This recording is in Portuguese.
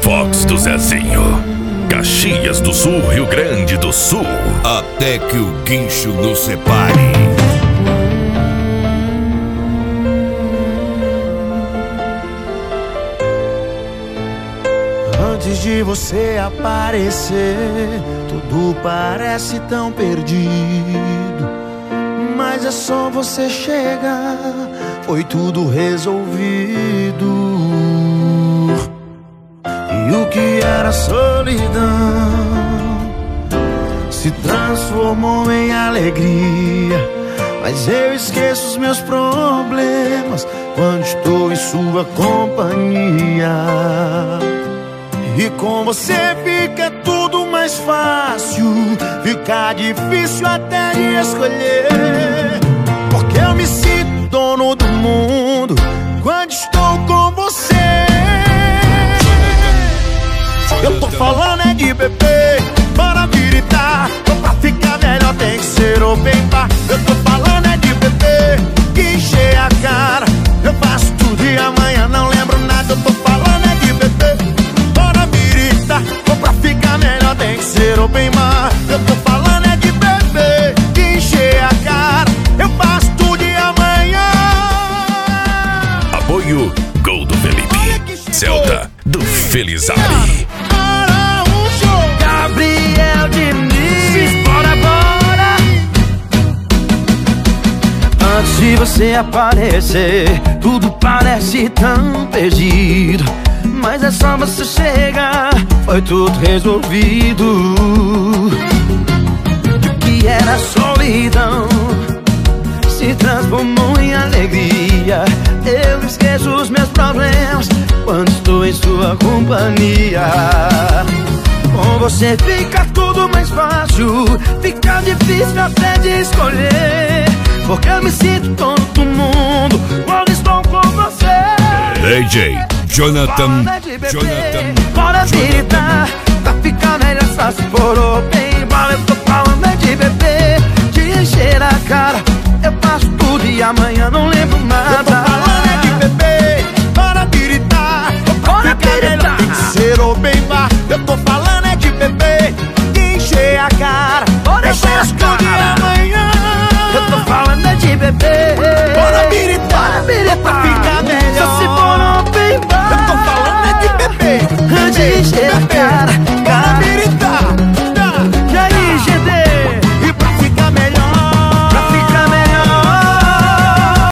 Fox do Zezinho, Caxias do Sul, Rio Grande do Sul. Até que o guincho nos separe. Antes de você aparecer, tudo parece tão perdido. Mas é só você chegar, foi tudo resolvido. E o que era solidão se transformou em alegria. Mas eu esqueço os meus problemas quando estou em sua companhia. E com você fica tudo mais fácil, fica difícil até de escolher. Porque eu me sinto dono do mundo quando estou com você. Eu tô falando é de beber, bora gritar. Pra ficar melhor tem que ser open bar. Eu tô falando é de beber, que encher a cara. Eu faço tudo e amanhã não lembro nada. Eu tô falando é de beber, bora gritar. Pra ficar melhor tem que ser open bar. Eu tô falando é de beber, que encher a cara. Eu faço tudo e amanhã. Apoio Gol do Felipe, Celta do Felizardo. Gabriel Diniz, bora, bora. Antes de você aparecer, tudo parece tão perdido. Mas é só você chegar, foi tudo resolvido. O que era solidão se transformou em alegria. Eu esqueço os meus problemas quando estou em sua companhia. Com você fica tudo mais fácil, fica difícil até de escolher. Porque eu me sinto dono do mundo quando estou com você. DJ Jonathan. Bora gritar, pra ficar melhor só se for open bar. Eu tô falando é de beber, de encher a cara. Eu faço tudo e amanhã não lembro.